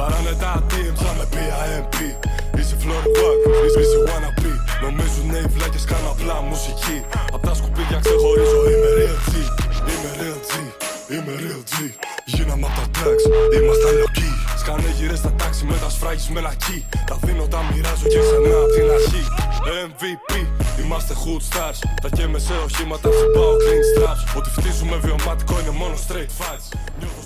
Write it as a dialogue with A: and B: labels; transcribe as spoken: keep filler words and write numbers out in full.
A: Βαράνε τα τι εμ σαν με πι άι εμ πι. Είσαι Florida Wack, είσαι wannabe. Νομίζουνε οι βλάκες κάνω απλά μουσική. Απ' τα σκουπίδια ξεχωρίζω, είμαι real G. Είμαι real G, είμαι real G. Γίναμε απ' τα tracks, ήμασταν λοκοί. Σκάνε γυρές στα τάξη με τα σφράγεις με λακί. Τα δίνω, τα μοιράζω και ξανά απ' την αρχή. εμ βι πι, είμαστε hood stars. Τα καίμε σε οχήματα, τσιπάω clean straps. Ό,τι φτύσουμε βιωματικό είναι μόνο straight fights.